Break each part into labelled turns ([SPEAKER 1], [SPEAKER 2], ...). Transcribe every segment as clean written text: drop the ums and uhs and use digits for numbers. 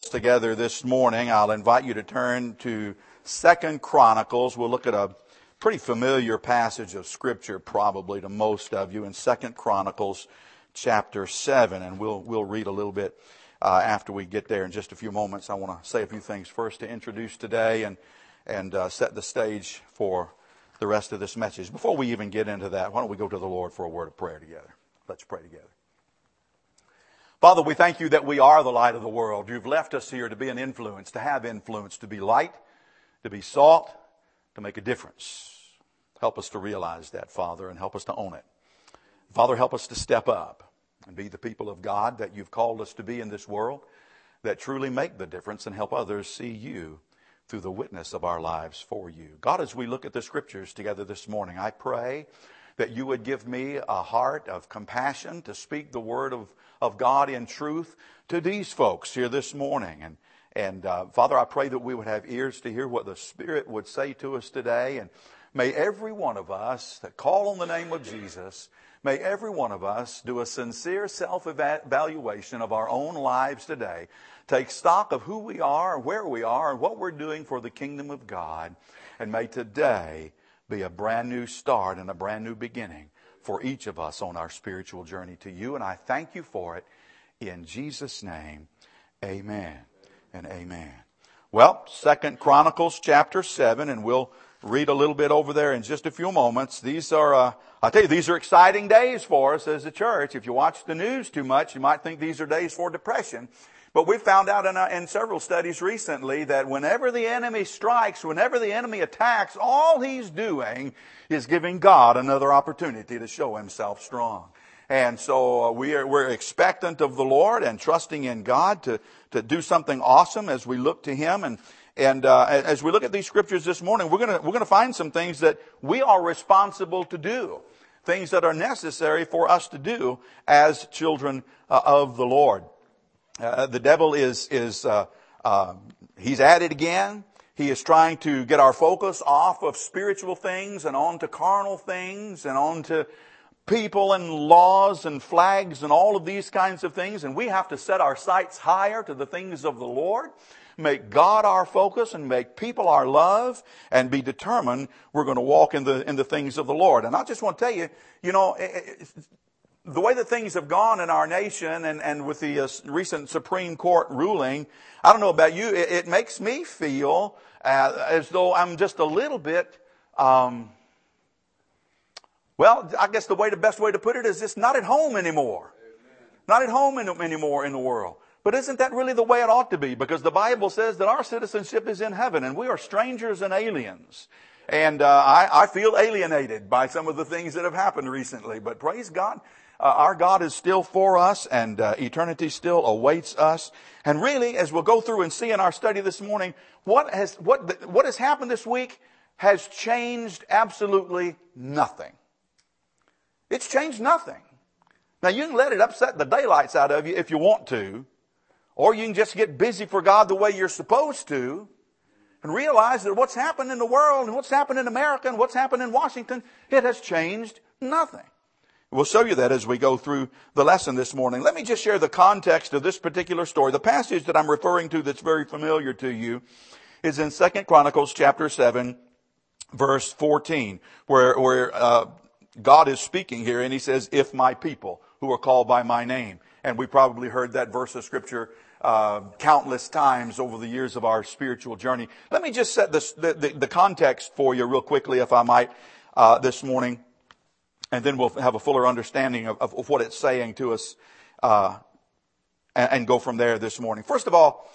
[SPEAKER 1] Together this morning, I'll invite you to turn to 2 Chronicles. We'll look at a pretty familiar passage of Scripture probably to most of you in 2 Chronicles chapter 7. And we'll read a little bit after we get there in just a few moments. I want to say a few things first to introduce today and set the stage for the rest of this message. Before we even get into that, why don't we go to the Lord for a word of prayer together? Let's pray together. Father, we thank you that we are the light of the world. You've left us here to be an influence, to have influence, to be light, to be salt, to make a difference. Help us to realize that, Father, and help us to own it. Father, help us to step up and be the people of God that you've called us to be in this world, that truly make the difference and help others see you through the witness of our lives for you. God, as we look at the Scriptures together this morning, I pray that you would give me a heart of compassion to speak the word of God in truth to these folks here this morning. And Father, I pray that we would have ears to hear what the Spirit would say to us today. And may every one of us that call on the name of Jesus, may every one of us do a sincere self-evaluation of our own lives today. Take stock of who we are, where we are, and what we're doing for the kingdom of God. And may today be a brand new start and a brand new beginning for each of us on our spiritual journey to you. And I thank you for it. In Jesus' name, amen and amen. Well, 2 Chronicles chapter 7, and we'll read a little bit over there in just a few moments. These are, I tell you, these are exciting days for us as a church. If you watch the news too much, you might think these are days for depression. But we found out in several studies recently that whenever the enemy strikes, whenever the enemy attacks, all he's doing is giving God another opportunity to show himself strong. And so we're expectant of the Lord and trusting in God to do something awesome as we look to him. And as we look at these scriptures this morning, we're gonna find some things that we are responsible to do, things that are necessary for us to do as children of the Lord. The devil he's at it again. He is trying to get our focus off of spiritual things and onto carnal things and onto people and laws and flags and all of these kinds of things. And we have to set our sights higher to the things of the Lord, make God our focus and make people our love, and be determined we're going to walk in the things of the Lord. And I just want to tell you, the way that things have gone in our nation and with the recent Supreme Court ruling, I don't know about you, it makes me feel as though I'm just a little bit, I guess the best way to put it is just not at home anymore. Amen. Not at home anymore in the world. But isn't that really the way it ought to be? Because the Bible says that our citizenship is in heaven and we are strangers and aliens. And I feel alienated by some of the things that have happened recently. But praise God. Our God is still for us, and eternity still awaits us. And really, as we'll go through and see in our study this morning, what has happened this week has changed absolutely nothing. It's changed nothing. Now, you can let it upset the daylights out of you if you want to, or you can just get busy for God the way you're supposed to, and realize that what's happened in the world and what's happened in America and what's happened in Washington, it has changed nothing. We'll show you that as we go through the lesson this morning. Let me just share the context of this particular story. The passage that I'm referring to that's very familiar to you is in 2 Chronicles chapter 7, verse 14, where God is speaking here, and he says, "If my people who are called by my name." And we probably heard that verse of Scripture countless times over the years of our spiritual journey. Let me just set the context for you real quickly, if I might, this morning. And then we'll have a fuller understanding of what it's saying to us and go from there this morning. First of all,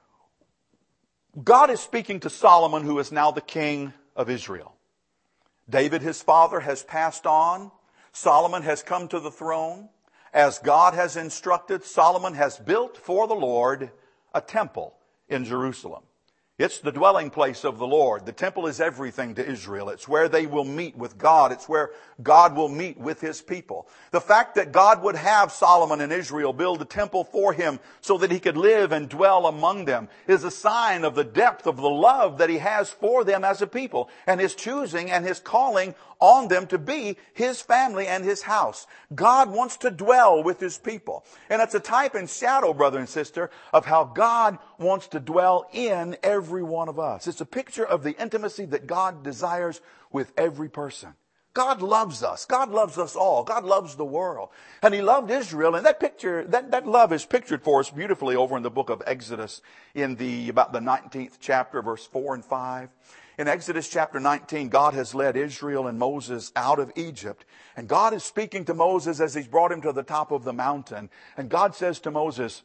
[SPEAKER 1] God is speaking to Solomon, who is now the king of Israel. David, his father, has passed on. Solomon has come to the throne. As God has instructed, Solomon has built for the Lord a temple in Jerusalem. It's the dwelling place of the Lord. The temple is everything to Israel. It's where they will meet with God. It's where God will meet with his people. The fact that God would have Solomon and Israel build a temple for him so that he could live and dwell among them is a sign of the depth of the love that he has for them as a people, and his choosing and his calling on them to be his family and his house. God wants to dwell with his people. And it's a type and shadow, brother and sister, of how God wants to dwell in every one of us. It's a picture of the intimacy that God desires with every person. God loves us. God loves us all. God loves the world. And He loved Israel. And that picture, that love is pictured for us beautifully over in the book of Exodus in about the 19th chapter, verse 4 and 5. In Exodus chapter 19, God has led Israel and Moses out of Egypt. And God is speaking to Moses as He's brought him to the top of the mountain. And God says to Moses,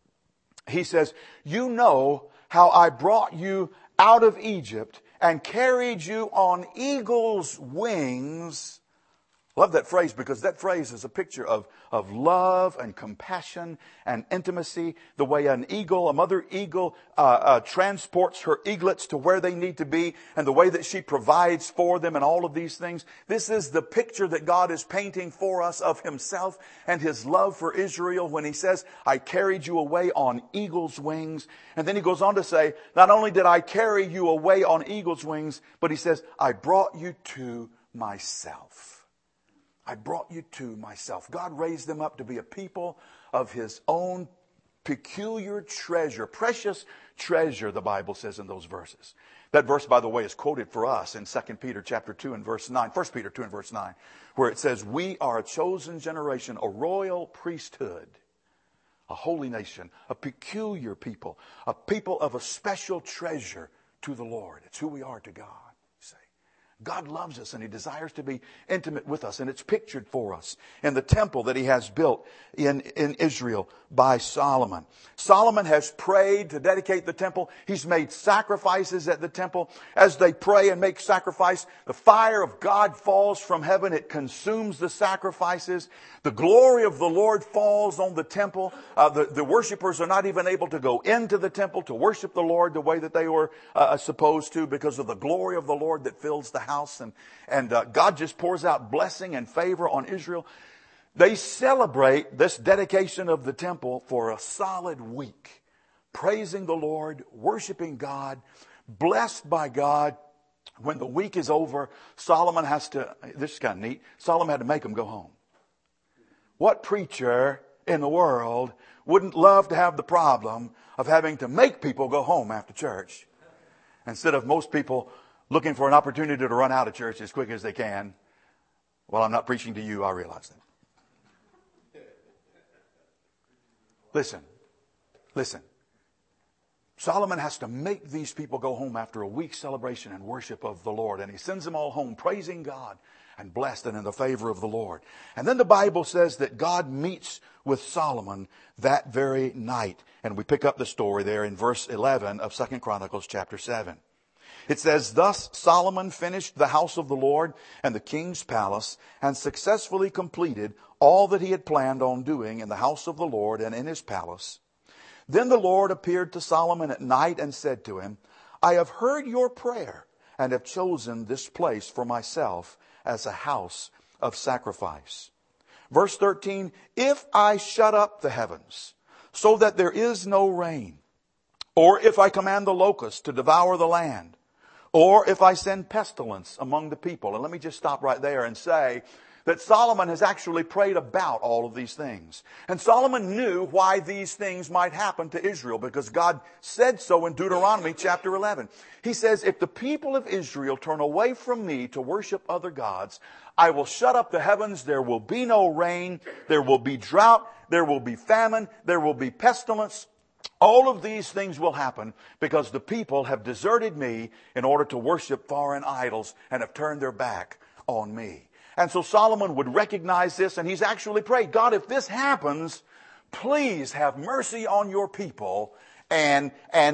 [SPEAKER 1] He says, "You know how I brought you out of Egypt and carried you on eagle's wings." Love that phrase, because that phrase is a picture of love and compassion and intimacy. The way a mother eagle transports her eaglets to where they need to be, and the way that she provides for them and all of these things. This is the picture that God is painting for us of Himself and His love for Israel when He says, "I carried you away on eagle's wings." And then He goes on to say, not only did I carry you away on eagle's wings, but He says, "I brought you to myself." I brought you to myself. God raised them up to be a people of His own peculiar treasure, precious treasure, the Bible says in those verses. That verse, by the way, is quoted for us in 2 Peter chapter 2 and verse 9, 1 Peter 2 and verse 9, where it says, "We are a chosen generation, a royal priesthood, a holy nation, a peculiar people, a people of a special treasure to the Lord." It's who we are to God. God loves us and He desires to be intimate with us. And it's pictured for us in the temple that He has built in Israel by Solomon. Solomon has prayed to dedicate the temple. He's made sacrifices at the temple. As they pray and make sacrifice, the fire of God falls from heaven. It consumes the sacrifices. The glory of the Lord falls on the temple. The worshipers are not even able to go into the temple to worship the Lord the way that they were supposed to, because of the glory of the Lord that fills the house. And God just pours out blessing and favor on Israel. They celebrate this dedication of the temple for a solid week, praising the Lord, worshiping God, blessed by God. When the week is over, Solomon has to, this is kind of neat, Solomon had to make them go home. What preacher in the world wouldn't love to have the problem of having to make people go home after church, instead of most people looking for an opportunity to run out of church as quick as they can? Well, I'm not preaching to you, I realize that. Listen. Solomon has to make these people go home after a week's celebration and worship of the Lord. And he sends them all home praising God and blessed and in the favor of the Lord. And then the Bible says that God meets with Solomon that very night. And we pick up the story there in verse 11 of 2 Chronicles chapter 7. It says, "Thus Solomon finished the house of the Lord and the king's palace, and successfully completed all that he had planned on doing in the house of the Lord and in his palace. Then the Lord appeared to Solomon at night and said to him, I have heard your prayer and have chosen this place for myself as a house of sacrifice." Verse 13, "If I shut up the heavens so that there is no rain, or if I command the locusts to devour the land, or if I send pestilence among the people." And let me just stop right there and say that Solomon has actually prayed about all of these things. And Solomon knew why these things might happen to Israel, because God said so in Deuteronomy chapter 11. He says, "If the people of Israel turn away from me to worship other gods, I will shut up the heavens. There will be no rain. There will be drought. There will be famine. There will be pestilence. All of these things will happen because the people have deserted me in order to worship foreign idols and have turned their back on me." And so Solomon would recognize this, and he's actually prayed, "God, if this happens, please have mercy on your people and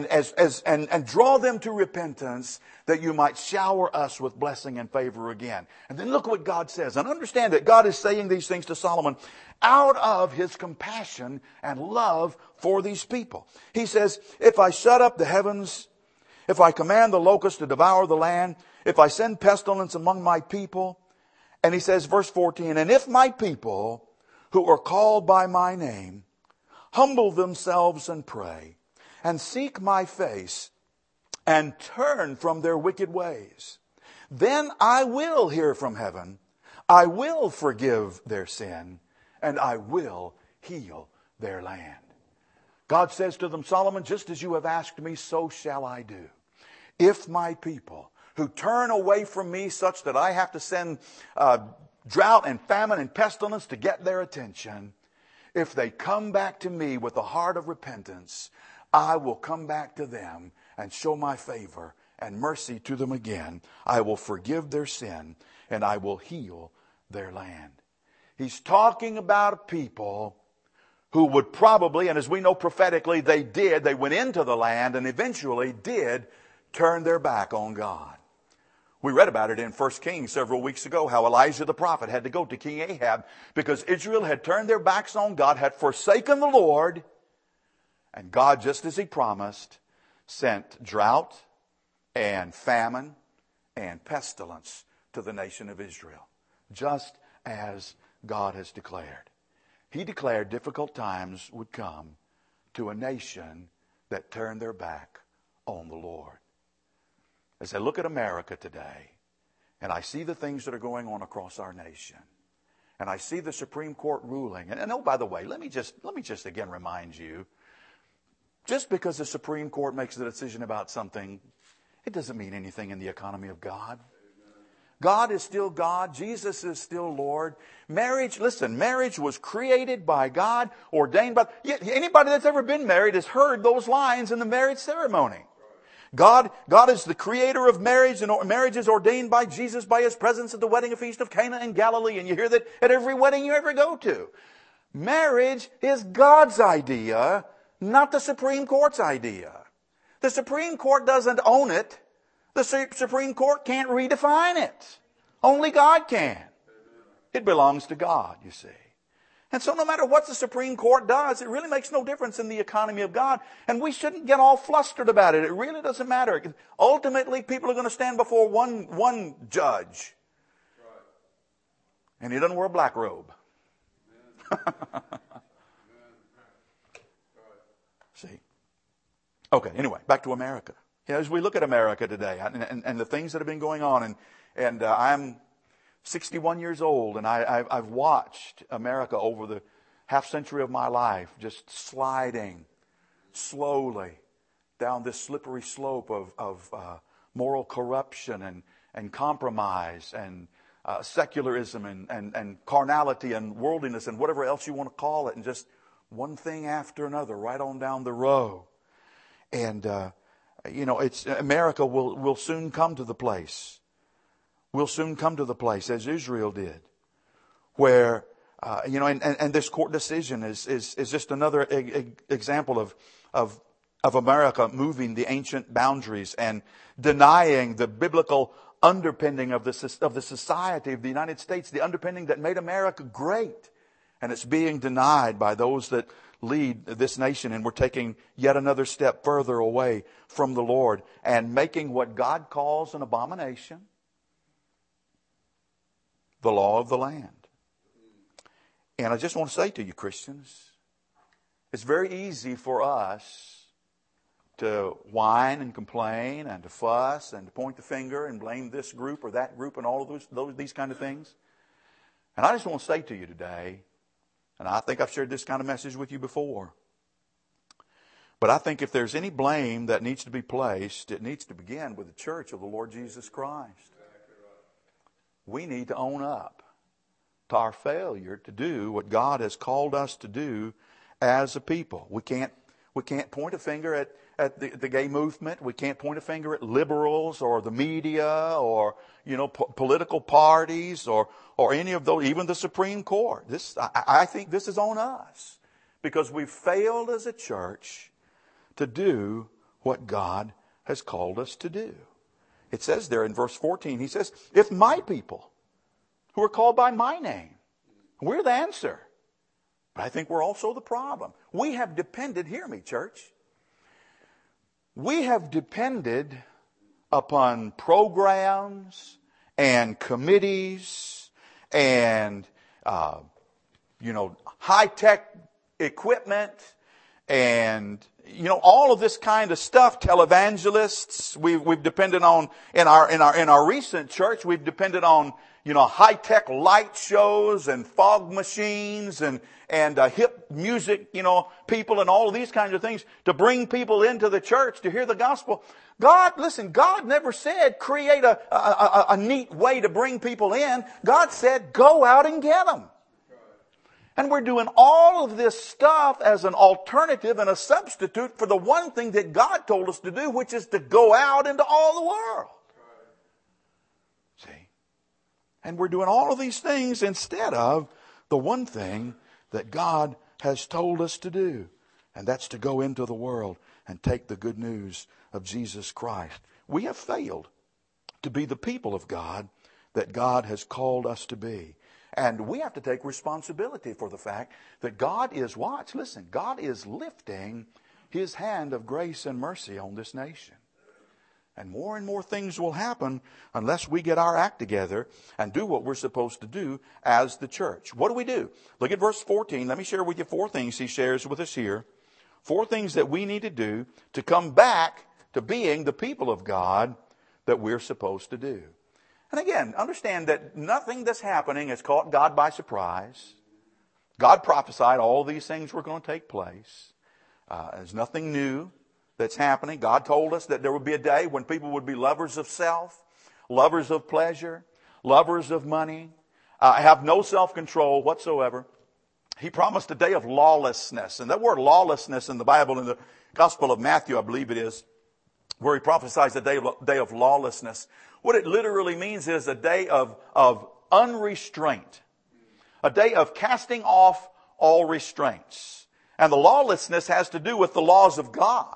[SPEAKER 1] draw them to repentance, that you might shower us with blessing and favor again." And then look what God says. And understand that God is saying these things to Solomon out of his compassion and love for these people. He says, "If I shut up the heavens, if I command the locusts to devour the land, if I send pestilence among my people," and he says, verse 14, "And if my people who are called by my name humble themselves and pray and seek my face and turn from their wicked ways, then I will hear from heaven, I will forgive their sin, and I will heal their land." God says to them, Solomon, just as you have asked me, so shall I do. If my people who turn away from me such that I have to send drought and famine and pestilence to get their attention, if they come back to me with a heart of repentance, I will come back to them and show my favor and mercy to them again. I will forgive their sin and I will heal their land. He's talking about a people who would probably, and as we know prophetically, they went into the land and eventually did turn their back on God. We read about it in 1 Kings several weeks ago, how Elijah the prophet had to go to King Ahab because Israel had turned their backs on God, had forsaken the Lord, and God, just as He promised, sent drought and famine and pestilence to the nation of Israel, just as God has declared. He declared difficult times would come to a nation that turned their back on the Lord. As I look at America today, and I see the things that are going on across our nation, and I see the Supreme Court ruling, and oh, by the way, let me just again remind you, just because the Supreme Court makes a decision about something, it doesn't mean anything in the economy of God. God is still God. Jesus is still Lord. Marriage was created by God, ordained by... Anybody that's ever been married has heard those lines in the marriage ceremony. God is the creator of marriage, and marriage is ordained by Jesus by His presence at the wedding feast of Cana in Galilee. And you hear that at every wedding you ever go to. Marriage is God's idea, not the Supreme Court's idea. The Supreme Court doesn't own it. The Supreme Court can't redefine it. Only God can. It belongs to God, you see. And so no matter what the Supreme Court does, it really makes no difference in the economy of God. And we shouldn't get all flustered about it. It really doesn't matter. Ultimately, people are going to stand before one judge. And he doesn't wear a black robe. See? Okay, anyway, back to America. As we look at America today and the things that have been going on, and I'm 61 years old, and I've watched America over the half century of my life just sliding slowly down this slippery slope of moral corruption and compromise and secularism and carnality and worldliness and whatever else you want to call it, and just one thing after another right on down the row. And America will soon come to the place. We'll soon come to the place, as Israel did, where, and this court decision is just another example of America moving the ancient boundaries and denying the biblical underpinning of the society of the United States, the underpinning that made America great. And it's being denied by those that lead this nation, and we're taking yet another step further away from the Lord and making what God calls an abomination the law of the land. And I just want to say to you, Christians, it's very easy for us to whine and complain and to fuss and to point the finger and blame this group or that group and all of these kind of things. And I just want to say to you today, and I think I've shared this kind of message with you before, but I think if there's any blame that needs to be placed, it needs to begin with the church of the Lord Jesus Christ. We need to own up to our failure to do what God has called us to do as a people. We can't point a finger at the gay movement. We can't point a finger at liberals or the media or political parties or any of those, even the Supreme Court. I think this is on us because we've failed as a church to do what God has called us to do. It says there in verse 14, He says, if my people who are called by my name, we're the answer. But I think we're also the problem. We have depended, hear me, church, we have depended upon programs and committees and, high-tech equipment and all of this kind of stuff, televangelists. We've depended on in our recent church. We've depended on high-tech light shows and fog machines and hip music, people and all of these kinds of things to bring people into the church to hear the gospel. God never said create a neat way to bring people in. God said go out and get them. And we're doing all of this stuff as an alternative and a substitute for the one thing that God told us to do, which is to go out into all the world. See? And we're doing all of these things instead of the one thing that God has told us to do. And that's to go into the world and take the good news of Jesus Christ. We have failed to be the people of God that God has called us to be. And we have to take responsibility for the fact that God is, God is lifting His hand of grace and mercy on this nation. And more things will happen unless we get our act together and do what we're supposed to do as the church. What do? Look at verse 14. Let me share with you 4 things he shares with us here. 4 things that we need to do to come back to being the people of God that we're supposed to do. And again, understand that nothing that's happening has caught God by surprise. God prophesied all these things were going to take place. There's nothing new that's happening. God told us that there would be a day when people would be lovers of self, lovers of pleasure, lovers of money, have no self-control whatsoever. He promised a day of lawlessness. And that word lawlessness in the Bible, in the Gospel of Matthew, I believe it is, where he prophesies a day of lawlessness. What it literally means is a day of unrestraint. A day of casting off all restraints. And the lawlessness has to do with the laws of God.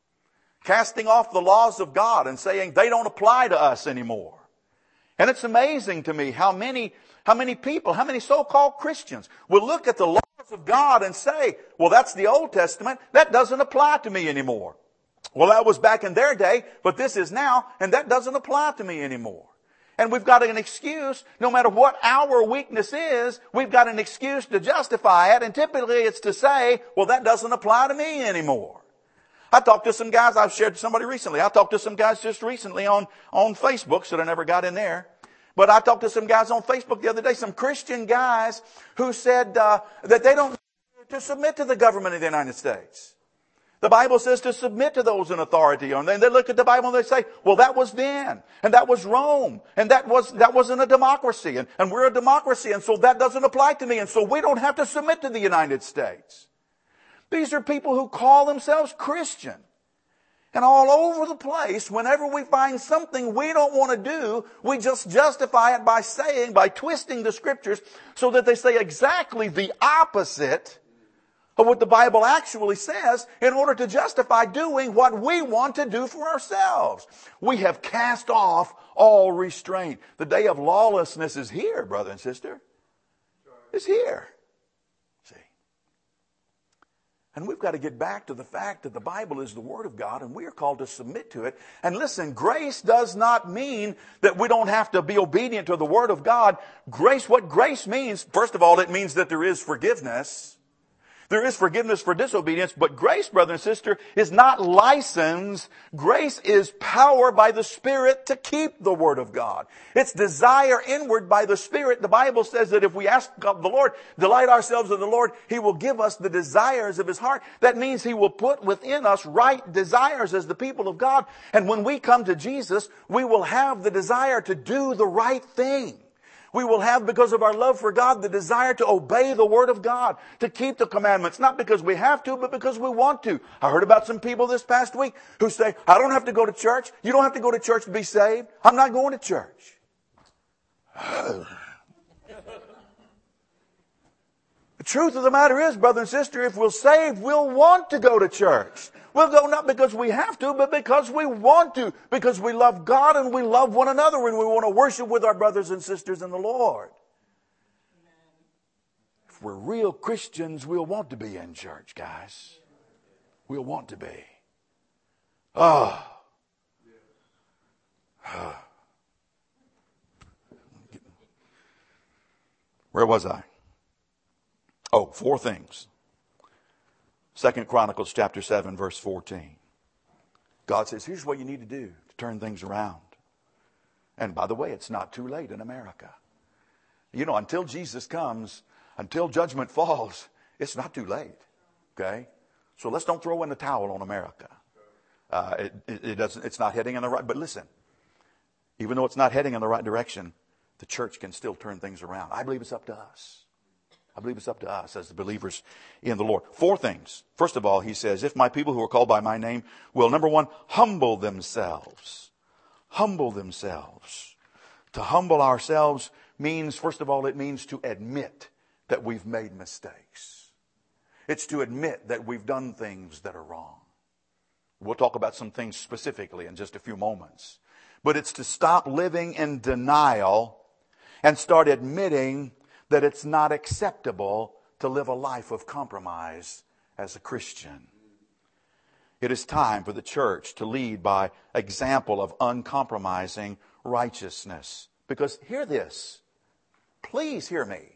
[SPEAKER 1] Casting off the laws of God and saying they don't apply to us anymore. And it's amazing to me how many people, how many so-called Christians will look at the laws of God and say, well, that's the Old Testament. That doesn't apply to me anymore. Well, that was back in their day, but this is now, and that doesn't apply to me anymore. And we've got an excuse, no matter what our weakness is, we've got an excuse to justify it, and typically it's to say, well, that doesn't apply to me anymore. I talked to some guys, I've shared to somebody recently, I talked to some guys just recently on Facebook, so I never got in there. But I talked to some guys on Facebook the other day, some Christian guys who said that they don't need to submit to the government of the United States. The Bible says to submit to those in authority. And then they look at the Bible and they say, well, that was then. And that was Rome. And that wasn't a democracy. And we're a democracy. And so that doesn't apply to me. And so we don't have to submit to the United States. These are people who call themselves Christian. And all over the place, whenever we find something we don't want to do, we just justify it by twisting the Scriptures so that they say exactly the opposite of what the Bible actually says in order to justify doing what we want to do for ourselves. We have cast off all restraint. The day of lawlessness is here, brother and sister. It's here. See? And we've got to get back to the fact that the Bible is the Word of God and we are called to submit to it. And listen, grace does not mean that we don't have to be obedient to the Word of God. What grace means, first of all, it means that there is forgiveness. There is forgiveness for disobedience, but grace, brother and sister, is not license. Grace is power by the Spirit to keep the Word of God. It's desire inward by the Spirit. The Bible says that if we ask God, the Lord, delight ourselves in the Lord, He will give us the desires of His heart. That means He will put within us right desires as the people of God. And when we come to Jesus, we will have the desire to do the right thing. We will have, because of our love for God, the desire to obey the Word of God, to keep the commandments, not because we have to, but because we want to. I heard about some people this past week who say, I don't have to go to church. You don't have to go to church to be saved. I'm not going to church. The truth of the matter is, brother and sister, if we're saved, we'll want to go to church. We'll go not because we have to, but because we want to. Because we love God and we love one another and we want to worship with our brothers and sisters in the Lord. If we're real Christians, we'll want to be in church, guys. We'll want to be. Where was I? 4 things. 2 Chronicles chapter 7, verse 14. God says, here's what you need to do to turn things around. And by the way, it's not too late in America. You know, until Jesus comes, until judgment falls, it's not too late. Okay? So let's don't throw in the towel on America. It's not heading in the right, but listen, even though it's not heading in the right direction, the church can still turn things around. I believe it's up to us. I believe it's up to us as the believers in the Lord. 4 things. First of all, he says, if my people who are called by my name will, number 1, humble themselves. Humble themselves. To humble ourselves means, first of all, it means to admit that we've made mistakes. It's to admit that we've done things that are wrong. We'll talk about some things specifically in just a few moments. But it's to stop living in denial and start admitting that it's not acceptable to live a life of compromise as a Christian. It is time for the church to lead by example of uncompromising righteousness. Because hear this. Please hear me.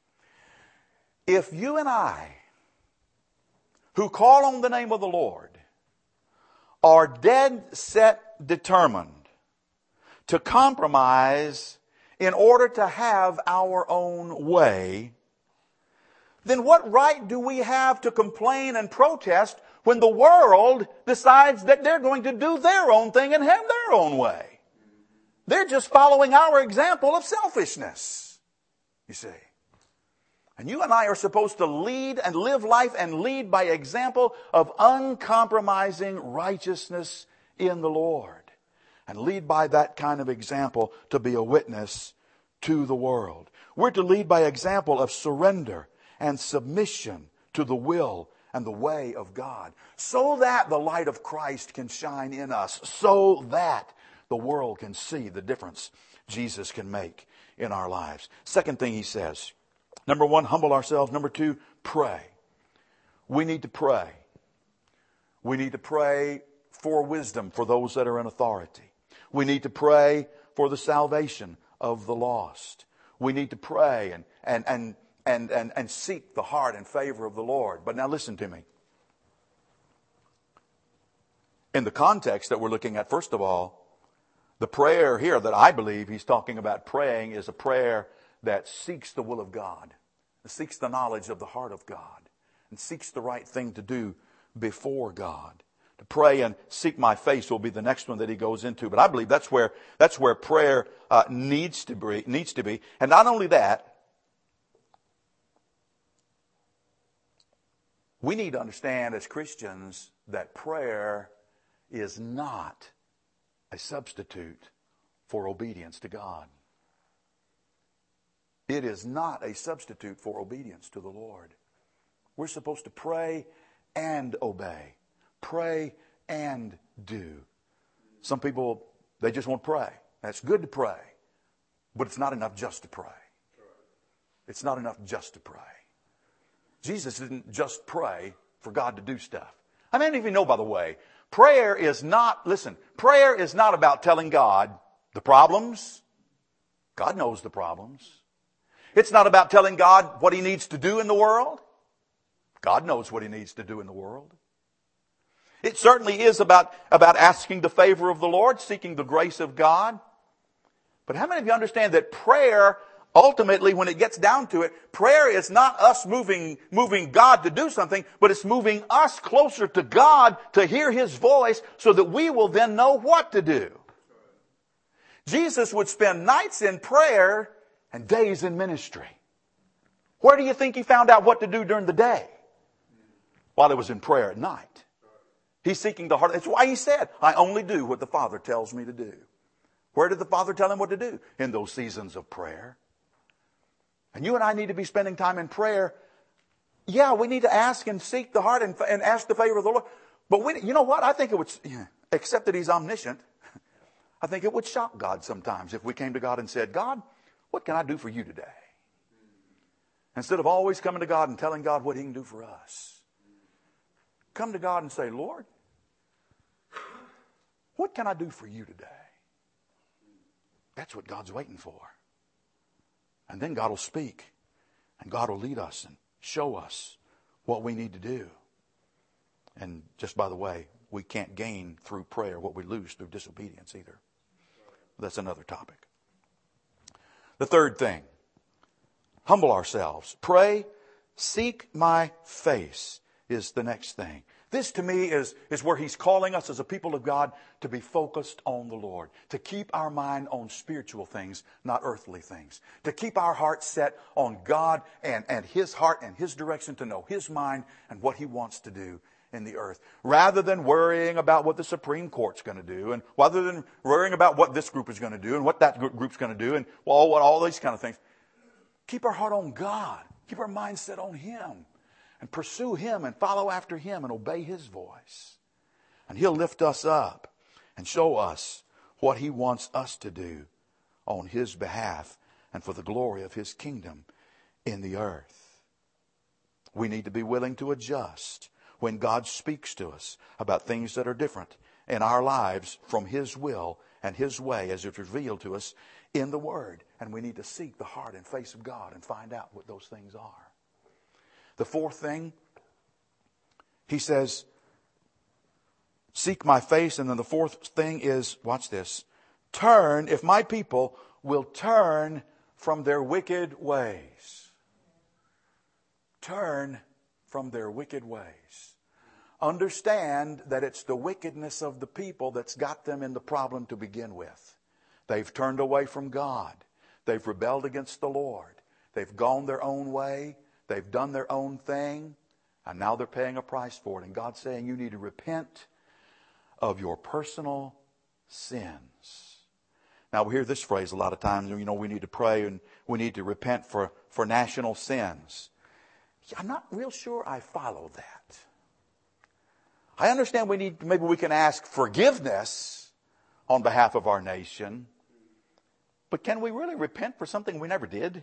[SPEAKER 1] If you and I, who call on the name of the Lord, are dead set determined to compromise in order to have our own way, then what right do we have to complain and protest when the world decides that they're going to do their own thing and have their own way? They're just following our example of selfishness, you see. And you and I are supposed to lead and live life and lead by example of uncompromising righteousness in the Lord. And lead by that kind of example to be a witness to the world. We're to lead by example of surrender and submission to the will and the way of God, so that the light of Christ can shine in us, so that the world can see the difference Jesus can make in our lives. Second thing he says, number 1, humble ourselves. Number 2, pray. We need to pray. We need to pray for wisdom for those that are in authority. We need to pray for the salvation of the lost. We need to pray and seek the heart and favor of the Lord. But now listen to me. In the context that we're looking at, first of all, the prayer here that I believe he's talking about praying is a prayer that seeks the will of God, seeks the knowledge of the heart of God, and seeks the right thing to do before God. To pray and seek my face will be the next one that he goes into. But I believe that's where prayer needs to be. And not only that, we need to understand as Christians that prayer is not a substitute for obedience to God. It is not a substitute for obedience to the Lord. We're supposed to pray and obey. Pray and do. Some people, they just want to pray. That's good to pray. But it's not enough just to pray. It's not enough just to pray. Jesus didn't just pray for God to do stuff. How many of you know, by the way, prayer is not about telling God the problems. God knows the problems. It's not about telling God what he needs to do in the world. God knows what he needs to do in the world. It certainly is about asking the favor of the Lord, seeking the grace of God. But how many of you understand that prayer, ultimately, when it gets down to it, prayer is not us moving God to do something, but it's moving us closer to God to hear his voice so that we will then know what to do. Jesus would spend nights in prayer and days in ministry. Where do you think he found out what to do during the day? While he was in prayer at night. He's seeking the heart. That's why he said, I only do what the Father tells me to do. Where did the Father tell him what to do? In those seasons of prayer. And you and I need to be spending time in prayer. Yeah, we need to ask and seek the heart and ask the favor of the Lord. But you know what? I think it would, except that he's omniscient, I think it would shock God sometimes if we came to God and said, God, what can I do for you today? Instead of always coming to God and telling God what he can do for us. Come to God and say, Lord, what can I do for you today? That's what God's waiting for. And then God will speak. And God will lead us and show us what we need to do. And just by the way, we can't gain through prayer what we lose through disobedience either. That's another topic. The third thing Humble ourselves. Pray. Seek my face is the next thing. This to me is where He's calling us as a people of God to be focused on the Lord. To keep our mind on spiritual things, not earthly things. To keep our heart set on God and His heart and His direction, to know His mind and what He wants to do in the earth. Rather than worrying about what the Supreme Court's going to do, and rather than worrying about what this group is going to do and what that group's going to do, and all these kind of things. Keep our heart on God. Keep our mind set on Him. And pursue Him and follow after Him and obey His voice. And He'll lift us up and show us what He wants us to do on His behalf and for the glory of His kingdom in the earth. We need to be willing to adjust when God speaks to us about things that are different in our lives from His will and His way as it's revealed to us in the Word. And we need to seek the heart and face of God and find out what those things are. The fourth thing, He says, seek my face. And then the fourth thing is, watch this, turn, if my people will turn from their wicked ways. Turn from their wicked ways. Understand that it's the wickedness of the people that's got them in the problem to begin with. They've turned away from God. They've rebelled against the Lord. They've gone their own way. They've done their own thing. And now they're paying a price for it. And God's saying you need to repent of your personal sins. Now we hear this phrase a lot of times. You know, we need to pray and we need to repent for national sins. I'm not real sure I follow that. I understand maybe we can ask forgiveness on behalf of our nation. But can we really repent for something we never did?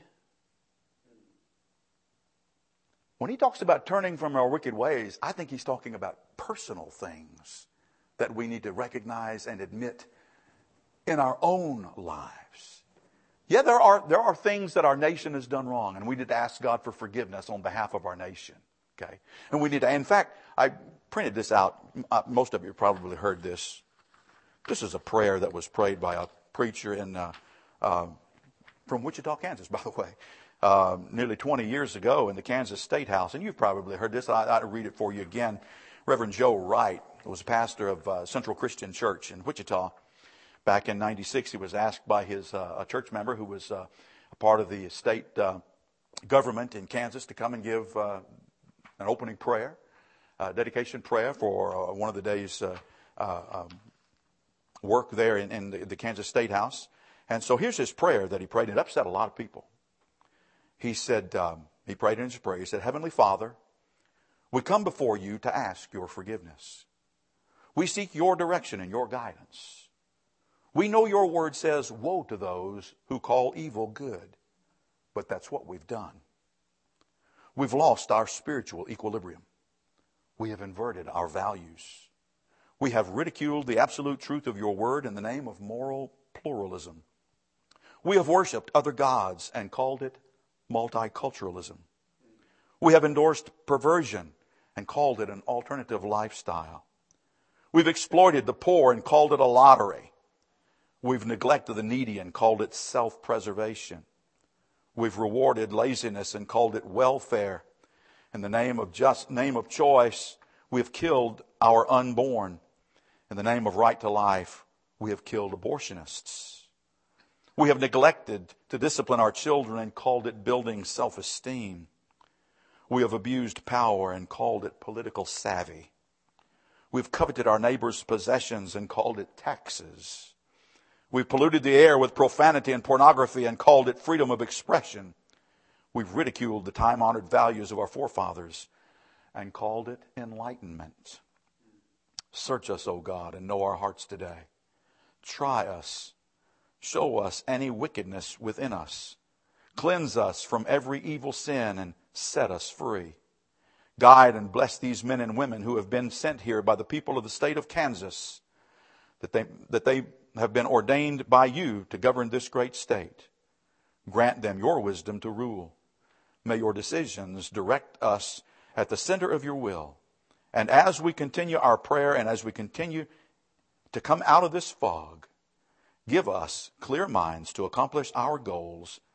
[SPEAKER 1] When He talks about turning from our wicked ways, I think He's talking about personal things that we need to recognize and admit in our own lives. Yeah, there are things that our nation has done wrong, and we need to ask God for forgiveness on behalf of our nation. Okay, and we need to. In fact, I printed this out. Most of you probably heard this. This is a prayer that was prayed by a preacher from Wichita, Kansas, by the way, nearly 20 years ago in the Kansas State House. And you've probably heard this. I'll read it for you again. Reverend Joe Wright was a pastor of Central Christian Church in Wichita. Back in 96, he was asked by a church member who was a part of the state government in Kansas to come and give an opening prayer, dedication prayer for one of the day's work there in the Kansas State House. And so here's his prayer that he prayed. It upset a lot of people. He said, he prayed in his prayer. He said, Heavenly Father, we come before you to ask your forgiveness. We seek your direction and your guidance. We know your word says, woe to those who call evil good. But that's what we've done. We've lost our spiritual equilibrium. We have inverted our values. We have ridiculed the absolute truth of your word in the name of moral pluralism. We have worshipped other gods and called it multiculturalism. We have endorsed perversion and called it an alternative lifestyle. We've exploited the poor and called it a lottery. We've neglected the needy and called it self-preservation. We've rewarded laziness and called it welfare. In the name of choice, we have killed our unborn. In the name of right to life, we have killed abortionists. We have neglected to discipline our children and called it building self-esteem. We have abused power and called it political savvy. We've coveted our neighbor's possessions and called it taxes. We've polluted the air with profanity and pornography and called it freedom of expression. We've ridiculed the time-honored values of our forefathers and called it enlightenment. Search us, O God, and know our hearts today. Try us. Show us any wickedness within us. Cleanse us from every evil sin and set us free. Guide and bless these men and women who have been sent here by the people of the state of Kansas, that they have been ordained by you to govern this great state. Grant them your wisdom to rule. May your decisions direct us at the center of your will. And as we continue our prayer and as we continue to come out of this fog, give us clear minds to accomplish our goals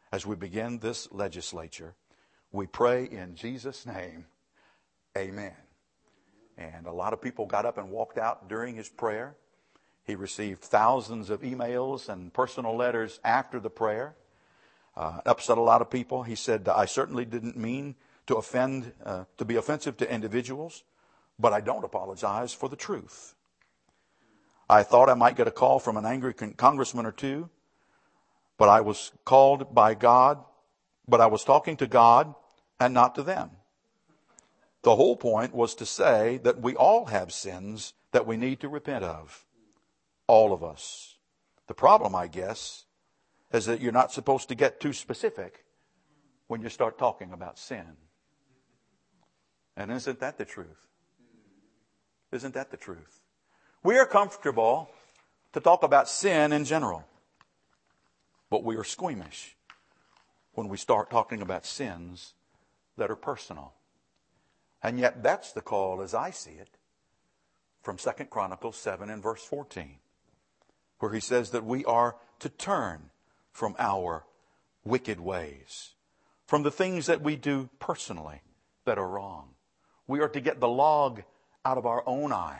[SPEAKER 1] as we begin this legislature. We pray in Jesus' name. Amen. And a lot of people got up and walked out during his prayer. He received thousands of emails and personal letters after the prayer. Upset a lot of people. He said, I certainly didn't mean to be offensive to individuals, but I don't apologize for the truth. I thought I might get a call from an angry congressman or two, but I was called by God, but I was talking to God and not to them. The whole point was to say that we all have sins that we need to repent of. All of us. The problem, I guess, is that you're not supposed to get too specific when you start talking about sin. And isn't that the truth? Isn't that the truth? We are comfortable to talk about sin in general, but we are squeamish when we start talking about sins that are personal. And yet that's the call, as I see it, from 2 Chronicles 7 and verse 14. Where he says that we are to turn from our wicked ways, from the things that we do personally that are wrong. We are to get the log out of our own eye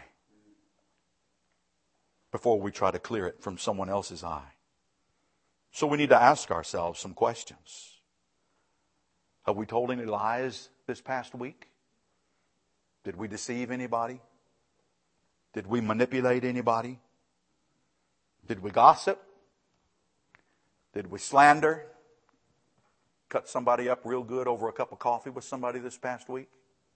[SPEAKER 1] before we try to clear it from someone else's eye. So we need to ask ourselves some questions. Have we told any lies this past week? Did we deceive anybody? Did we manipulate anybody? Did we gossip? Did we slander? Cut somebody up real good over a cup of coffee with somebody this past week?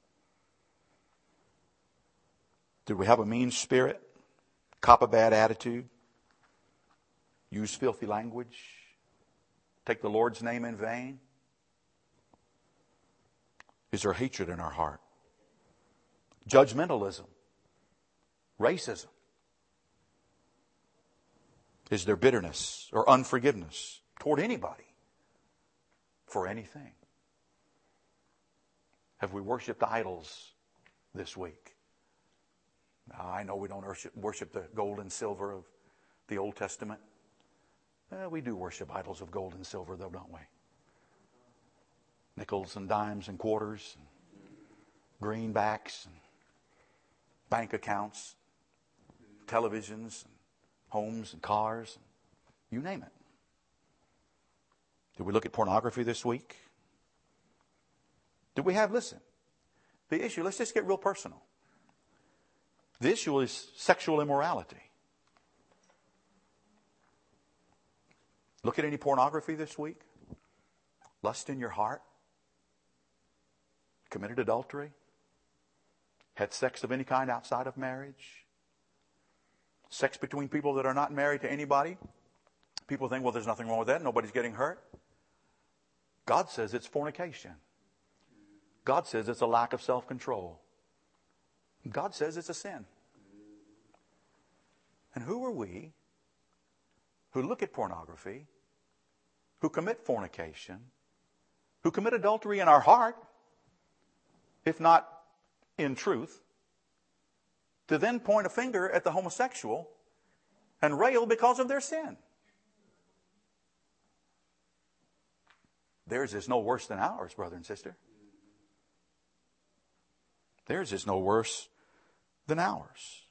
[SPEAKER 1] Did we have a mean spirit? Cop a bad attitude? Use filthy language? Take the Lord's name in vain? Is there hatred in our heart? Judgmentalism? Racism? Is there bitterness or unforgiveness toward anybody for anything? Have we worshiped idols this week? Now, I know we don't worship the gold and silver of the Old Testament. We do worship idols of gold and silver, though, don't we? Nickels and dimes and quarters, and greenbacks, and bank accounts, televisions, and homes and cars, you name it. Did we look at pornography this week? Did we have, listen, the issue, let's just get real personal. The issue is sexual immorality. Look at any pornography this week? Lust in your heart? Committed adultery? Had sex of any kind outside of marriage? Sex between people that are not married to anybody? People think, well, there's nothing wrong with that. Nobody's getting hurt. God says it's fornication. God says it's a lack of self-control. God says it's a sin. And who are we who look at pornography, who commit fornication, who commit adultery in our heart, if not in truth, to then point a finger at the homosexual and rail because of their sin? Theirs is no worse than ours, brother and sister. Theirs is no worse than ours.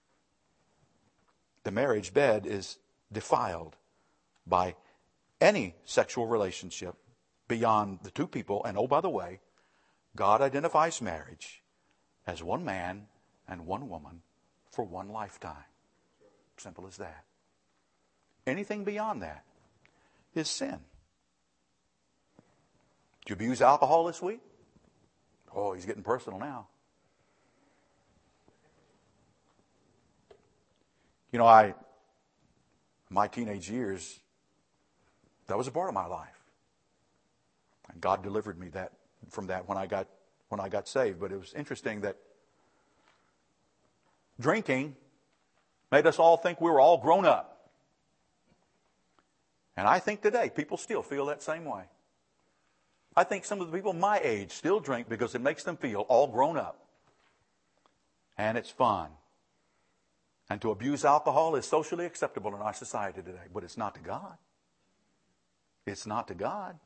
[SPEAKER 1] The marriage bed is defiled by any sexual relationship beyond the two people. And oh, by the way, God identifies marriage as one man and one woman for one lifetime. Simple as that. Anything beyond that is sin. Did you abuse alcohol this week? Oh, he's getting personal now. You know, my teenage years, that was a part of my life. And God delivered me from that when I got saved. But it was interesting that drinking made us all think we were all grown up. And I think today people still feel that same way. I think some of the people my age still drink because it makes them feel all grown up. And it's fun. And to abuse alcohol is socially acceptable in our society today, but it's not to God. It's not to God.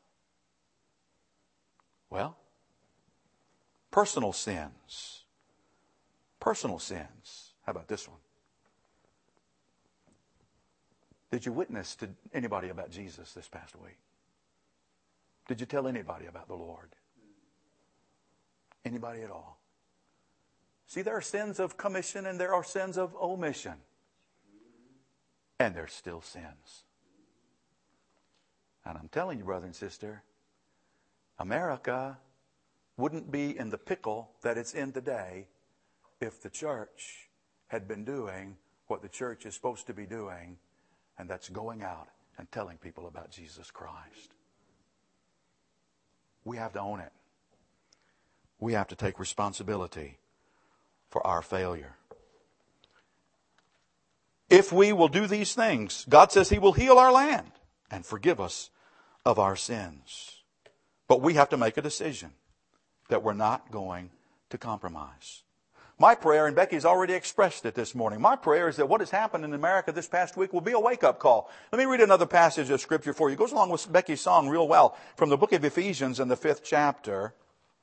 [SPEAKER 1] Well, personal sins. Personal sins. How about this one? Did you witness to anybody about Jesus this past week? Did you tell anybody about the Lord? Anybody at all? See, there are sins of commission and there are sins of omission. And there's still sins. And I'm telling you, brother and sister, America wouldn't be in the pickle that it's in today if the church had been doing what the church is supposed to be doing, and that's going out and telling people about Jesus Christ. We have to own it. We have to take responsibility for our failure. If we will do these things, God says He will heal our land and forgive us of our sins. But we have to make a decision that we're not going to compromise. My prayer, and Becky's already expressed it this morning, my prayer is that what has happened in America this past week will be a wake-up call. Let me read another passage of Scripture for you. It goes along with Becky's song real well from the book of Ephesians in the 5th chapter.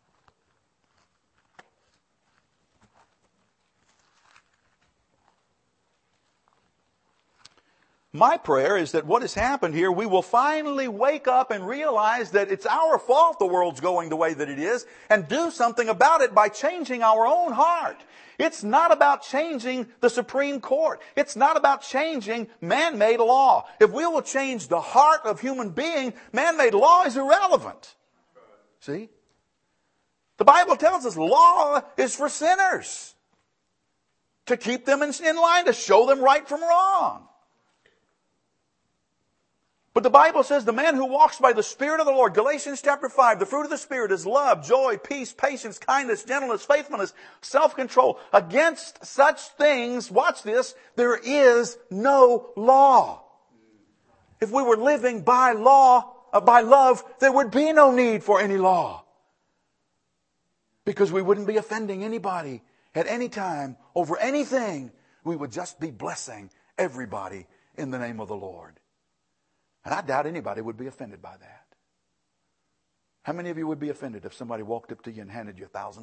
[SPEAKER 1] My prayer is that what has happened here, we will finally wake up and realize that it's our fault the world's going the way that it is, and do something about it by changing our own heart. It's not about changing the Supreme Court. It's not about changing man-made law. If we will change the heart of human being, man-made law is irrelevant. See? The Bible tells us law is for sinners. To keep them in line, to show them right from wrong. But the Bible says the man who walks by the Spirit of the Lord, Galatians chapter 5, the fruit of the Spirit is love, joy, peace, patience, kindness, gentleness, faithfulness, self-control. Against such things, watch this, there is no law. If we were living by by love, there would be no need for any law. Because we wouldn't be offending anybody at any time over anything. We would just be blessing everybody in the name of the Lord. And I doubt anybody would be offended by that. How many of you would be offended if somebody walked up to you and handed you $1,000?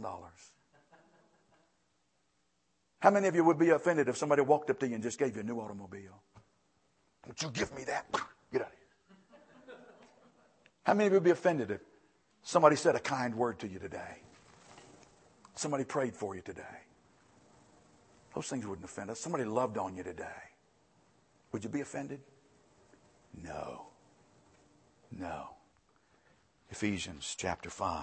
[SPEAKER 1] How many of you would be offended if somebody walked up to you and just gave you a new automobile? Don't you give me that? Get out of here. How many of you would be offended if somebody said a kind word to you today? Somebody prayed for you today? Those things wouldn't offend us. Somebody loved on you today. Would you be offended? No. No. Ephesians chapter 5.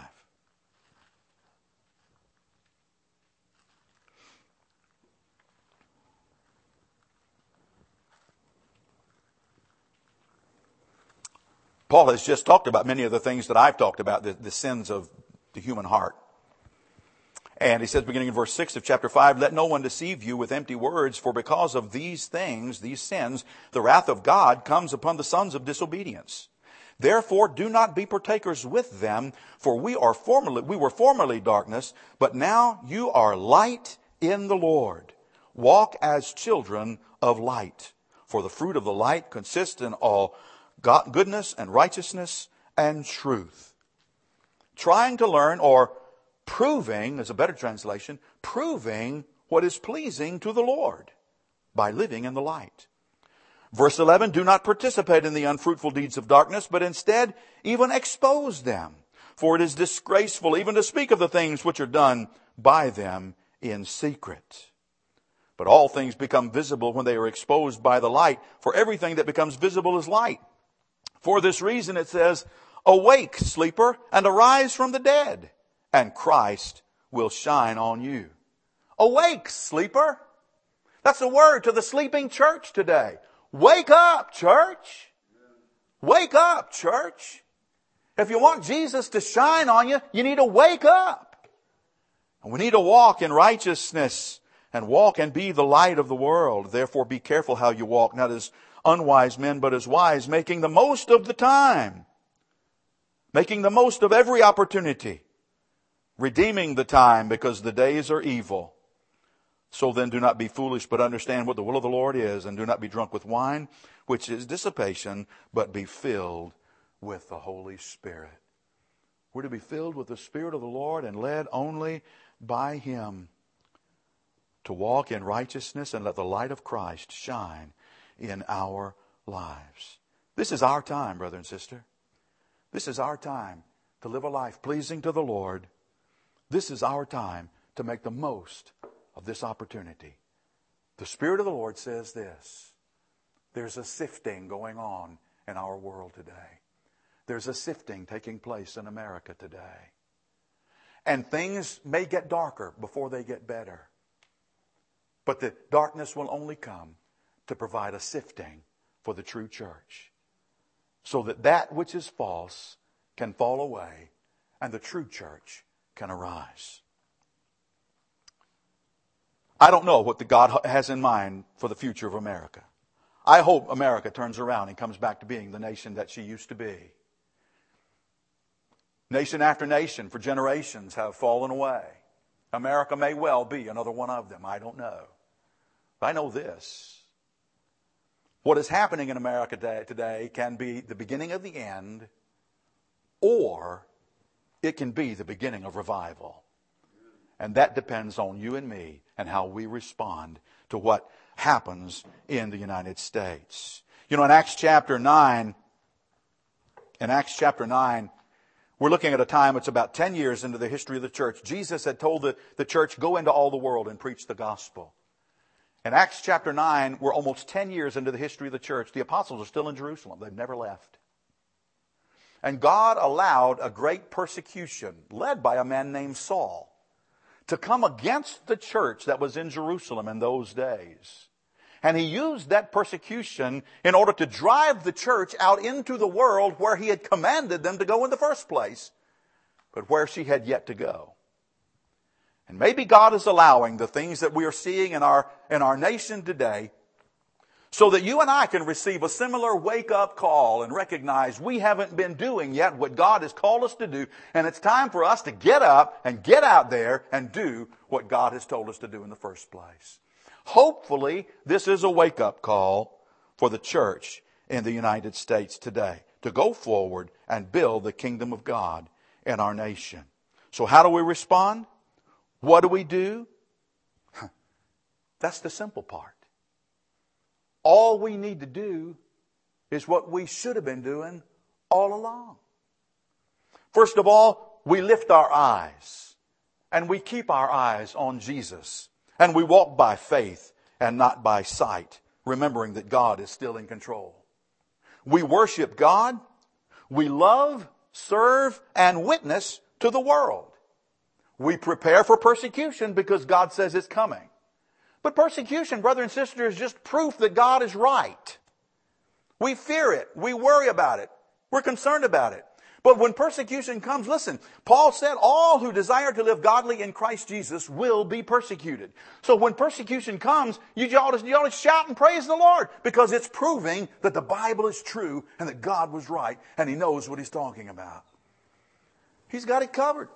[SPEAKER 1] Paul has just talked about many of the things that I've talked about, the sins of the human heart. And he says, beginning in verse 6 of chapter 5, let no one deceive you with empty words, for because of these things, these sins, the wrath of God comes upon the sons of disobedience. Therefore, do not be partakers with them, for we were formerly darkness, but now you are light in the Lord. Walk as children of light. For the fruit of the light consists in all goodness and righteousness and truth. Trying to learn, or proving, is a better translation, proving what is pleasing to the Lord by living in the light. Verse 11, do not participate in the unfruitful deeds of darkness, but instead even expose them. For it is disgraceful even to speak of the things which are done by them in secret. But all things become visible when they are exposed by the light, for everything that becomes visible is light. For this reason it says, awake, sleeper, and arise from the dead, and Christ will shine on you. Awake, sleeper. That's a word to the sleeping church today. Wake up, church. Wake up, church. If you want Jesus to shine on you, you need to wake up. And we need to walk in righteousness and walk and be the light of the world. Therefore, be careful how you walk, not as unwise men, but as wise, making the most of the time, making the most of every opportunity, redeeming the time because the days are evil. So then do not be foolish, but understand what the will of the Lord is, and do not be drunk with wine, which is dissipation, but be filled with the Holy Spirit. We're to be filled with the Spirit of the Lord and led only by Him, to walk in righteousness and let the light of Christ shine in our lives. This is our time, brother and sister. This is our time to live a life pleasing to the Lord. This is our time to make the most of this opportunity. The Spirit of the Lord says this: there's a sifting going on in our world today. There's a sifting taking place in America today. And things may get darker before they get better. But the darkness will only come to provide a sifting for the true church, so that that which is false can fall away and the true church can arise. I don't know what God has in mind for the future of America. I hope America turns around and comes back to being the nation that she used to be. Nation after nation for generations have fallen away. America may well be another one of them. I don't know. But I know this: what is happening in America today can be the beginning of the end, or it can be the beginning of revival. And that depends on you and me and how we respond to what happens in the United States. You know, in Acts chapter 9, we're looking at a time, it's about 10 years into the history of the church. Jesus had told the church, go into all the world and preach the gospel. In Acts chapter 9, we're almost 10 years into the history of the church. The apostles are still in Jerusalem. They've never left. And God allowed a great persecution led by a man named Saul to come against the church that was in Jerusalem in those days. And he used that persecution in order to drive the church out into the world where he had commanded them to go in the first place, but where she had yet to go. And maybe God is allowing the things that we are seeing in our nation today so that you and I can receive a similar wake-up call and recognize we haven't been doing yet what God has called us to do, and it's time for us to get up and get out there and do what God has told us to do in the first place. Hopefully, this is a wake-up call for the church in the United States today to go forward and build the kingdom of God in our nation. So how do we respond? What do we do? That's the simple part. All we need to do is what we should have been doing all along. First of all, we lift our eyes and we keep our eyes on Jesus. And we walk by faith and not by sight, remembering that God is still in control. We worship God. We love, serve, and witness to the world. We prepare for persecution because God says it's coming. But persecution, brother and sister, is just proof that God is right. We fear it. We worry about it. We're concerned about it. But when persecution comes, listen, Paul said all who desire to live godly in Christ Jesus will be persecuted. So when persecution comes, you ought to shout and praise the Lord, because it's proving that the Bible is true and that God was right and He knows what He's talking about. He's got it covered.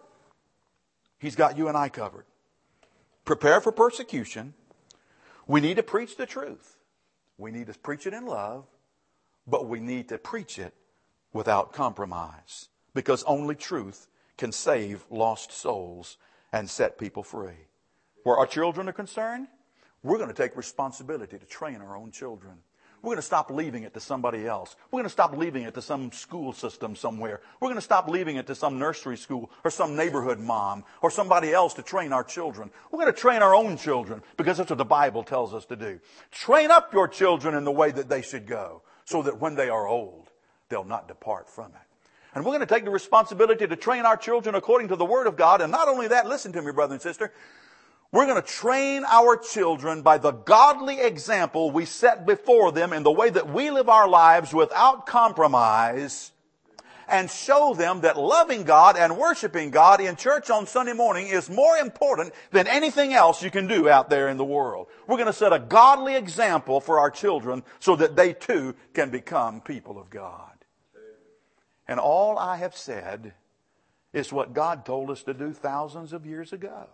[SPEAKER 1] He's got you and I covered. Prepare for persecution. We need to preach the truth. We need to preach it in love, but we need to preach it without compromise, because only truth can save lost souls and set people free. Where our children are concerned, we're going to take responsibility to train our own children. We're going to stop leaving it to somebody else. We're going to stop leaving it to some school system somewhere. We're going to stop leaving it to some nursery school or some neighborhood mom or somebody else to train our children. We're going to train our own children, because that's what the Bible tells us to do. Train up your children in the way that they should go, so that when they are old, they'll not depart from it. And we're going to take the responsibility to train our children according to the Word of God. And not only that, listen to me, brother and sister, we're going to train our children by the godly example we set before them in the way that we live our lives without compromise, and show them that loving God and worshiping God in church on Sunday morning is more important than anything else you can do out there in the world. We're going to set a godly example for our children so that they too can become people of God. And all I have said is what God told us to do thousands of years ago.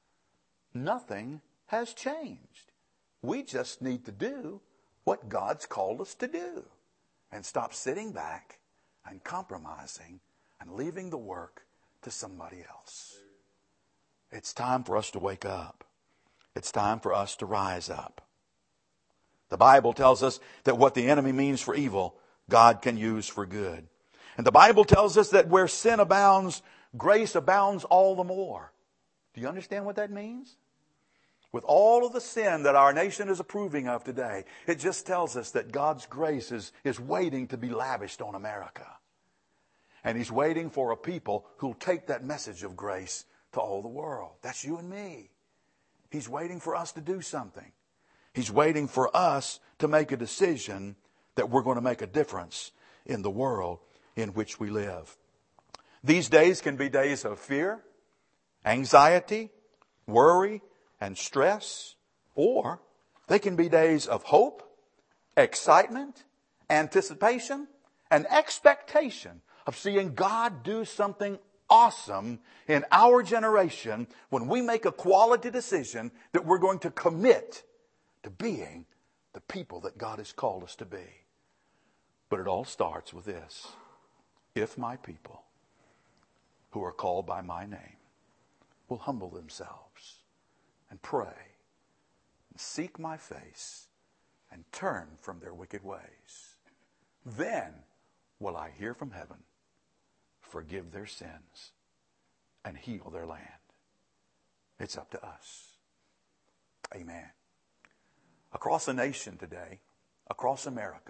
[SPEAKER 1] Nothing has changed. We just need to do what God's called us to do and stop sitting back and compromising and leaving the work to somebody else. It's time for us to wake up. It's time for us to rise up. The Bible tells us that what the enemy means for evil, God can use for good. And the Bible tells us that where sin abounds, grace abounds all the more. Do you understand what that means? With all of the sin that our nation is approving of today, it just tells us that God's grace is waiting to be lavished on America. And He's waiting for a people who'll take that message of grace to all the world. That's you and me. He's waiting for us to do something. He's waiting for us to make a decision that we're going to make a difference in the world in which we live. These days can be days of fear, anxiety, worry, and stress, or they can be days of hope, excitement, anticipation, and expectation of seeing God do something awesome in our generation when we make a quality decision that we're going to commit to being the people that God has called us to be. But it all starts with this: if my people who are called by my name will humble themselves and pray and seek my face and turn from their wicked ways, then will I hear from heaven, forgive their sins, and heal their land. It's up to us. Amen. Across the nation today, across America,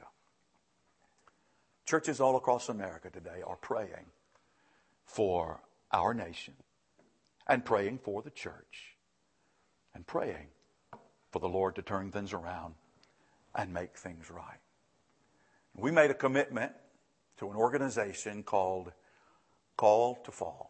[SPEAKER 1] churches all across America today are praying for our nation and praying for the church and praying for the Lord to turn things around and make things right. We made a commitment to an organization called Call to Fall.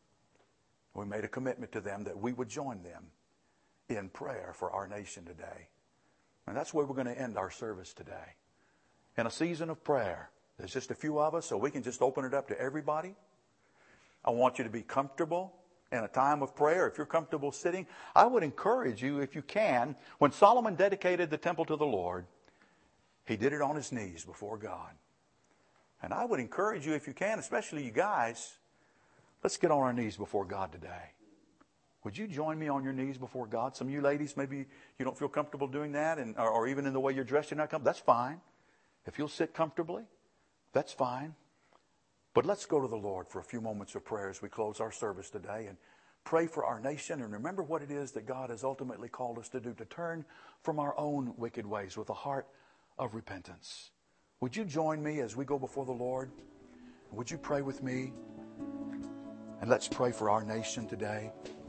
[SPEAKER 1] We made a commitment to them that we would join them in prayer for our nation today. And that's where we're going to end our service today. In a season of prayer. There's just a few of us, so we can just open it up to everybody. I want you to be comfortable in a time of prayer. If you're comfortable sitting, I would encourage you, if you can, when Solomon dedicated the temple to the Lord, he did it on his knees before God. And I would encourage you, if you can, especially you guys, let's get on our knees before God today. Would you join me on your knees before God? Some of you ladies, maybe you don't feel comfortable doing that, or even in the way you're dressed, you're not comfortable. That's fine. If you'll sit comfortably, that's fine. But let's go to the Lord for a few moments of prayer as we close our service today and pray for our nation and remember what it is that God has ultimately called us to do, to turn from our own wicked ways with a heart of repentance. Would you join me as we go before the Lord? Would you pray with me? And let's pray for our nation today.